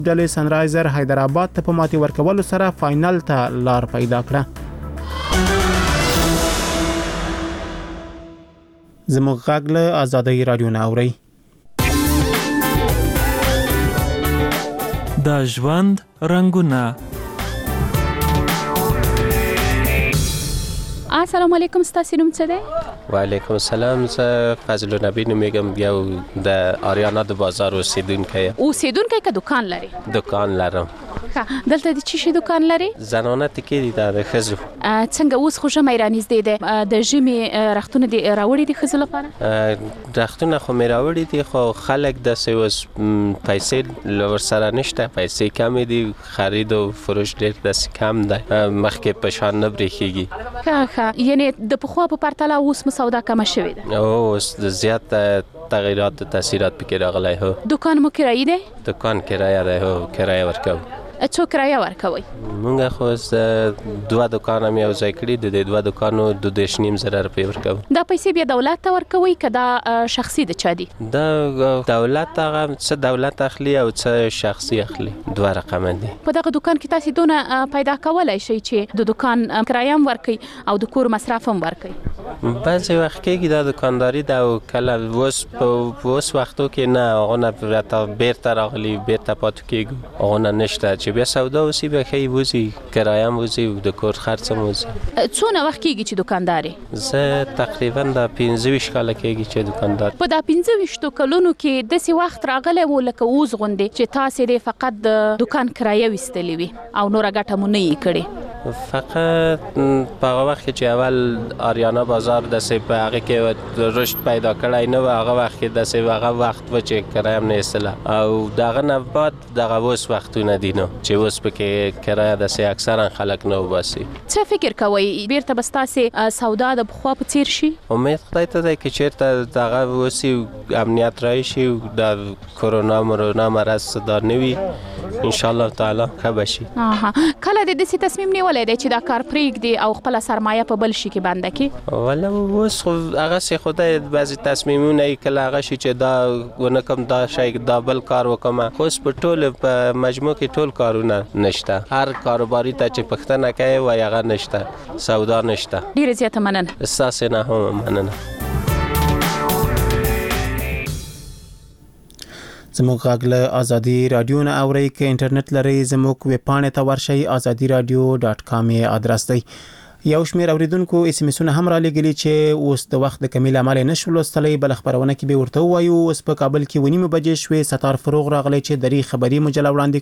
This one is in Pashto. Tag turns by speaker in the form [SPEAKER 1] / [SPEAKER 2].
[SPEAKER 1] ډلې سنرایزر حیدرآباد ته په ماتې ورکولو سره فاینل ته لار پیدا کړه. زموږ غږ له آزادۍ رادیو نه اورئ.
[SPEAKER 2] د ژوند رنګونه.
[SPEAKER 3] السلام علیکم، ستاسو نوم څه دی؟
[SPEAKER 4] وعلیکم السلام، زه فضل النبی نومیږم، یو د آریانا د بازار اوسیدونکی یم.
[SPEAKER 3] اوسیدونکی که دکان لري؟
[SPEAKER 4] دکان لرم.
[SPEAKER 3] دلته د چی شي دکان لري؟
[SPEAKER 4] زنانه تکي دي د ښځو.
[SPEAKER 3] څنګه اوس خو ژمی رانږدې دی، د ژمي رختونه دي راوړي دي ښځو لپاره؟
[SPEAKER 4] رختونه خو مې راوړي دي، خو خلک داسې اوس پیسې ورسره نشته، پیسې کمې دي، خرید او فروش ډېر داسې کم دی، مخکې په شان نه برېښېږي.
[SPEAKER 3] ښه، یعنې د پخوا په پرتله اوس مو سودا کمه شوې ده؟
[SPEAKER 4] اوس زیات تغییرات تاثیرات پکې راغلی. هو.
[SPEAKER 3] دکان مو کرایي دی؟
[SPEAKER 4] دکان کرایه دی. هو، کرایه ورکوو.
[SPEAKER 3] څو کرایه ورکوئ؟
[SPEAKER 4] مونږ خو دوه دکان هم یو ځای کړي، د دې دوه دکانو 2.5 روپۍ ورکوو.
[SPEAKER 3] دا پیسې بیا دولت ته ورکوئ که دا شخصي د چا دي؟
[SPEAKER 4] دا دولت هغه څه دولت اخلي او څه شخصي اخلي، دوه رقمه دي.
[SPEAKER 3] په دغه دکان کې تاسو دونه پیدا کولای شئ چې د دکان کرایه هم ورکړئ او د کور مصرف هم ورکړئ؟
[SPEAKER 4] بعضې وخت کېږي دا دکانداري ده، او کله اوس وختو کې نه، هغونه راته بیرته راغلي، بیرته پاتې کېږو، هغونه نشته. چې بیا سودا اوسي بیا ښه وځي، کرایه هم وځي، د کور خرڅ هم وځي.
[SPEAKER 3] څونه وخت کېږي چې دکاندار یې؟
[SPEAKER 4] زه تقریبا د 15 کاله کېږي چې دکاندار.
[SPEAKER 3] په دا 15 کلونو کې داسې وخت راغلی و لکه اوس غوندې چې تاسې دې فقط د دکان کرایه ویستلې وي او نوره ګټه مو نه یې کړې؟
[SPEAKER 4] فقط په هغه وخت کې چې اول آریانا بازار داسې په هغه کې رشد پیدا کړی نه و، هغه وخت کې داسې هغه وخت و چې کرایه هم نه ایستله، او دغه نه بعد دغه اوس وختونه دي نو چې اوس پکې کرایه داسې اکثرا خلک نه وباسي.
[SPEAKER 3] څه فکر کوئ بیرته به ستاسې سودا د پخوا په څیر شي؟
[SPEAKER 4] امید خدای ته دی که چېرته دغه اوسي، امنیت راشي، د کرونا مرض دا نه وي، انشاءالله تعالی ښه به شي.
[SPEAKER 3] کله دې داسې تصمیم نیولی دی چې دا کار پرېږدي او خپله سرمایه په بل شي کې بنده کړي؟
[SPEAKER 4] والا اوس خو هغسې خدای بعضې تصمیمونه یې کله هغه شي چې دا ونه کړم، دا شی دا بل کار وکړم، خو اوس په ټول په مجموع کې ټول کارونه نشته. هر کاروباري ته چې پوښتنه کوي وایي هغه نشته، سودا نشته.
[SPEAKER 3] ډېره زیاته مننه.
[SPEAKER 4] ستاسې نه هم مننه.
[SPEAKER 1] زموږ غږ له آزادي رادیو نه اورئ. که انټرنیټ لرئ زموږ ویب پاڼې ته ورشئ، azadiradio.com یې آدرس دی. یو شمېر اوریدونکو اس ام اسونه هم را لېږلي چې اوس د وخت د کمی له امله نشو لوستلی، بله خپرونه کې به ورته ووایو. اوس په کابل کې 9:30 بجې شوې. ستار فروغ راغلی چې درې خبري مجله وړاندې